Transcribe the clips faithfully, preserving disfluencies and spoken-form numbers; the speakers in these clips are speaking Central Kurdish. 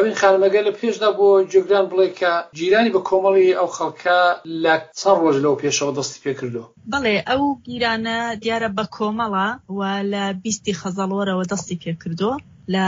ئەوین خانمەگە لە پێشدا بۆ جێگران بڵێ کە گیرانی بە کۆمەڵی ئەو خەڵکە لە چەند ڕۆژ لەو پێشەوە دەستی پێ کردو؟ بەڵێ ئەو گیرانە دیارە بە کۆمەڵە و لە بیستی خەزەڵوەرەوە دەستی پێ کردو لە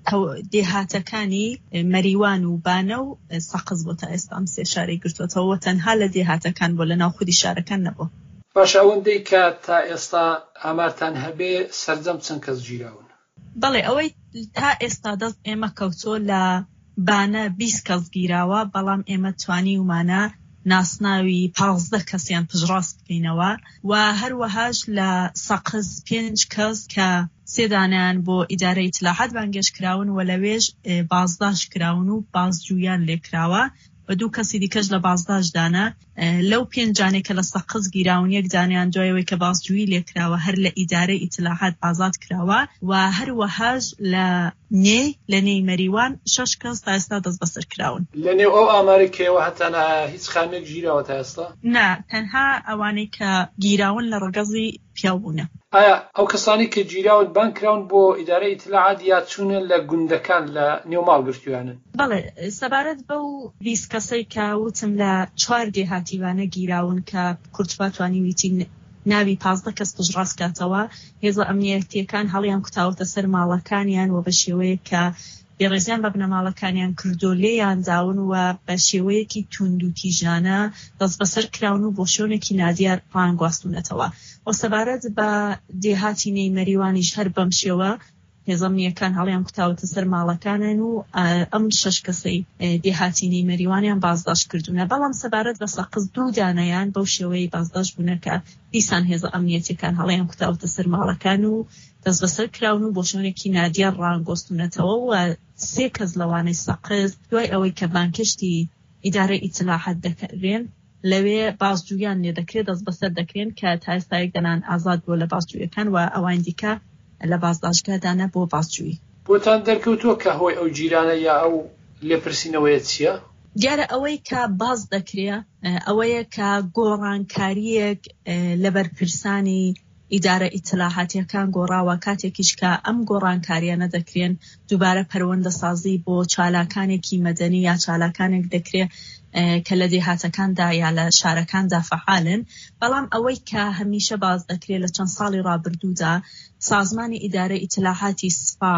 دێهاتەکانی مەریوان و بانە و سەقز بۆ تا ئێستا ئەم سێ شارەی گرتووەتەوە تەنها لە دێهاتەکان بۆ لە ناو خودی شارەکان نەبوو. باشە ئەوەندەی کە تا ئێستا ئامارتان هەبێ سەرجەم چەند کەس گیراون؟ بەڵێ ئەوەی تا ئێستا دەست ئێمە کەوتۆ لە بانە بیست کەس گیراوە، بەڵام ئێمە توانی ومانە ناسناوی پانزدە کەسیان پژڕاست بکەینەوە و هەروەهاش لە سەقز پێنج کەس کە سێدانیان بۆ ئیدارەی ئیتلاحات بانگێش کراون و لەوێژ بازداش کراون و بازجویان لێکراوە و دوو کەسی دیکەش لە بازداشدانە. لەو پێنجانێک کە لە سەقز گیراون یەک جانیان دوایەوەی کە بازجویی لێکراوە هەر لە ئیدارەی ئیتلاحات ئازاد کراوە و هەروەهاش لە نێ لە نێی مەریوان شەش کەس تا ئێستا دەست بەسەر کراون. لە نێو ئەو ئامارەی کەوە هەتانە هیچ خانێک گیراوە تا ئێستا؟ نا، تەنها ئەوانەی کە گیراون لە ڕەگەزی پیاوبوونە. ئایا ئەو کەسانی کە گیراون بان کراون بۆ ئیدارەی ئیتلاحات یا چوونە لە گوندەکان لە نێو ماڵ گرتویانن؟ بەڵێ، سەبارەت بەو بیست کەسەی کە وتم لە چوار دێهاتیوانە گیراون کە کورتفا توانی ویتی ناوی پازدە کەس پژڕاست کاتەوە، هێزە ئەمنیەتیەکان هەڵیان کوتاوەتە سەر ماڵەکانیان و بە شێوەیە کە بێڕێزیان بە بنەماڵەکانیان کردو لێیان داون و بە شێوەیەکی توند و تیژانە دەست بەسەر کراون و بۆ شوێنێکی نادیار ڕانگواستونەتەوە. و سەبارەت بە دێهاتی نێی مەریوانیش هەر بەم شێوە هێزە ئەمنیەکان هەڵیان کوتاوەتە سەر ماڵەکانن و ئەم شەش کەسەی دێهاتی نێی مەریوانیان بازداشت کردوونە. بەڵام سەبارەت بە سەقز دوو دانەیان بەو شێوەی بازداشت بوونەکە دیسان هێزە ئەمنیەتیەکان هەڵیان کوتاوەتە سەر ماڵەکان و دەست بەسەر کراون و بۆ شوێنێکی نادیار ڕانگۆستونەتەوە و سێ کەس لەوانەی سەقز دوای ئەوەی کە بانکشتی ئیدارەی ئیتلاحات دەکرێن لەوێ بازجویان لێ دەکرێت، دەست بەسەر دەکرێن کە تا ئێستا یەکدانان ئازاد بۆ لە بازجویەکان و ئەوان دیکە لە بازداشتگادانە بۆ بازجویی. بۆتان دەرکەوتووە کە هۆی ئەو جیرانە یا ئەو لێپرسینەوەیە چییە؟ دیارە ئەوەی کە باز دەکرێت ئەوەیە کە گۆڕانکاریەک لەبەر پرسانی ئیدارە ئیتلاحاتیەکان گۆڕاوە، کاتێکیش کە ئەم گۆڕانکاریانە دەکرێن دووبارە پەروەندە سازی بۆ چالاکانێکی مەدەنی یا چالاکانێک دەکرێت کە لە دێهاتەکاندا یا لە شارەکاندا فعالن. بەڵام ئەوەی کە هەمیشە باز دەکرێت لە چەند ساڵی ڕابردوودا سازمانی ئیدارە ئیتلاحاتی سپا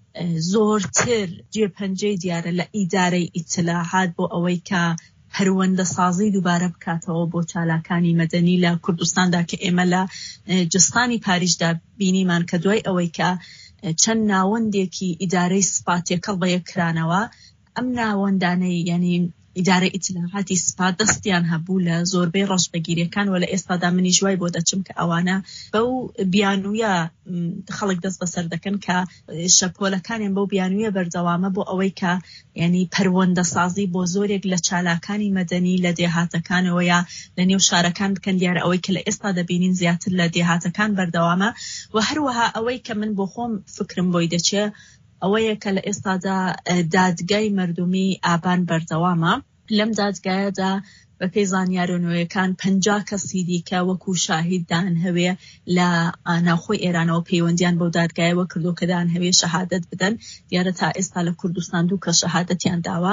زۆرتر جێپەنجەی دیارە لە ئیدارەی ئیتلاحات بۆ ئەوەی کە هەروەندە سازی دووبارە بکاتەوە بۆ چالاکانی مەدەنی لە کوردستاندا کە ئێمە لە جستانی پاریژدا بینیمان کە دوای ئەوەی کە چەند ناوەندێکی ئیدارەی سپا تێکەڵ بەیەکرانەوە، ئەم ناوەندانەی یعنی ئیدارە ئیتلاحاتی سپا دەستیان هەبوو لە زۆربەی ڕەشبەگیریەکان و لە ئێستادا منی ژوای بۆ دەچم کە ئەوانە بەو بیانوویە خەڵک دەست بەسەر دەکەن کە شەپۆلەکانیان بەو بیانوویە بەردەوامە بۆ ئەوەی کە یعنی پەروەندە سازی بۆ زۆرێک لە چالاکانی مەدەنی لە دێهاتەکانەوە یا لە نێو شارەکان بکەن. دیارە ئەوەی کە لە ئێستا دەبینین زیاتر لە دێهاتەکان بەردەوامە و هەروەها ئەوەی کە من بۆ خۆم فکرم بۆی دەچێ ئەوەیە کە لە ئێستادا دادگای مردمی ئابان بەردەوامە. لەم دادگایەدا بە پێی زانیاریەکان پەنجا کەسی دیکە وەکو شاهیددان هەوێ لە ناوخۆی ئێرانەوە پەیوەندیان بەو دادگایەوە کردو کە دان هەوێ شەهادەت بدەن. دیارە تا ئێستا لە کوردستان دوو کە شەهادەتیان داوە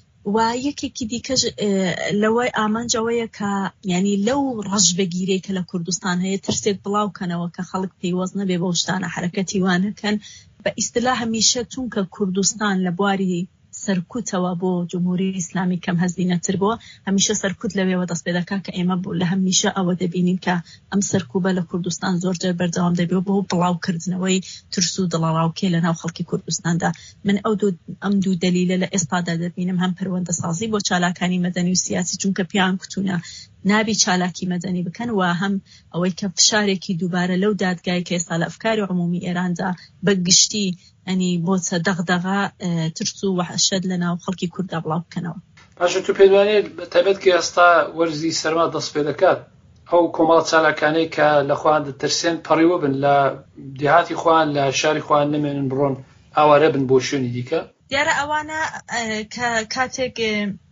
و یەکێکی دیکەش لەوەی ئامانجەوەیە کە ینی لەو ڕەشبەگیرەی کە لە کوردستان هەیە ترسێک بڵاوکەنەوە کە خەڵک پەیوەست نەبێ بەو شتانە حرەکەتی وانەکەن. بە ئیستیلاح هەمیشە چونکە کوردستان لە بواری سەرکوتەوە بۆ جمهوری ئیسلامی کەم هەزینەتر بۆ هەمیشە سەرکوت لەوێوە دەست پێ دەکا کە ئێمە لە هەمیشە ئەوە دەبینین کە ئەم سەرکوبە لە کوردستان زۆرجار بەردەوام دەبێت بۆ بڵاوکردنەوەی ترس و دڵاڕاوکێ لە ناو خەڵکی کوردستاندا. من ئەو ئەم دوو دەلیلە لە ئێستادا دەبینم، هەم پەروەندە سازی بۆ چالاکانی مەدەنی و سیاسی چونکە پیان کوتونە نابی چالاکی مەدەنی بکەن و هەم ئەوەی کە فشارێکی دووبارە لەو دادگای کە ئێستا لە ئەفکاری عمومی ئێراندا بەگشتی ئەنی بۆچە دەغدەغا ترس و وحشت لە ناو خەڵکی کووردا بڵاو بکەنەوە. باشە تو پێدوانێت تایبەت کە ئێستا وەرزی سەرما دەست پێ دەکات ئەو کۆمەڵ چالاکانەی کە لە خۆیان دەترسێن پەڕیوە بن لە دێهاتی خۆیان لە شاری خۆیان نمێنن بڕۆن ئاوارە بن بۆ شوێنی دیکە؟ دیارە ئەوانە کە کاتێک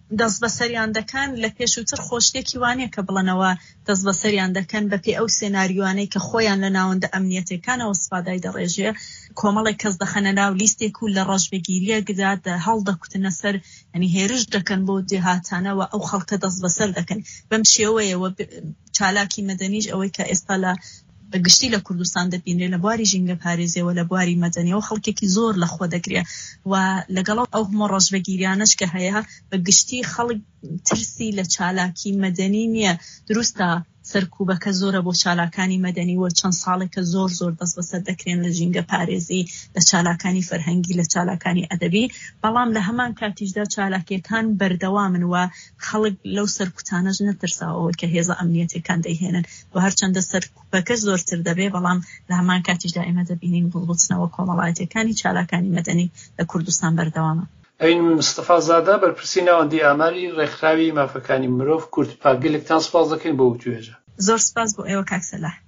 دەست بەسەریان دەکەن لە پێشووتر خۆشتێکی وانەیە کە بڵێنەوە دەست بەسەریان دەکەن بە پێی ئەو سێناریوانەی کە خۆیان لە ناوەندە ئەمنیەتەکانەوە سوپادای دەڕێژێ کۆمەڵێک کەس دەخەنە ناو لیستێک و لە ڕەشبەگیریەکدا هەڵ دەکوتنە سەر ینی هێرش دەکەن بۆ دێهاتانەوە ئەو خەڵکە دەست بەسەر دەکەن بەم شێوەیەوە چالاکی مەدەنیش ئەوەی کە ئێستا لە بەگشتی لە کوردستان دەبینرێت لە بواری ژینگە پارێزیەوە لە بواری مەدەنیەوە خەڵکێکی زۆر لە خۆ دەگرێت و لەگەڵ ئەو هەموو ڕەشبەگیریانەش کە هەیە بەگشتی خەڵک ترسی لە چالاکی مەدەنی نییە دروستە سەرکوبەکە زۆرە بۆ چالاکانی مەدەنی و چەند ساڵێکە زۆر زۆر دەست بەسەر دەکرێن لە ژینگە پارێزی لە چالاکانی فەرهەنگی لە چالاکانی ئەدەبی بەڵام لە هەمان کاتیشدا چالاکیەکان بەردەوامن و خەڵک لەو سەرکوتانەش نەترساوەوە کە هێزە ئەمنیەتەکان دەیهێنن و هەرچەندە سەرکوبەکە زۆرتر دەبێ بەڵام لە هەمان کاتیشدا ئێمە دەبینین بڵبوتنەوە کۆمەڵایەتەکانی چالاکانی مەدەنی لە کوردستان بەردەوامە. ئەوین مستەفا زادە بەرپرسی ناوەندی ئاماری ڕێکخراوی مافەکانی مرۆڤ کورد پاگلێکتان سپاس دەکەین بۆ توێژە. زۆر سپاس بۆ ئێوە کاک سەلاح.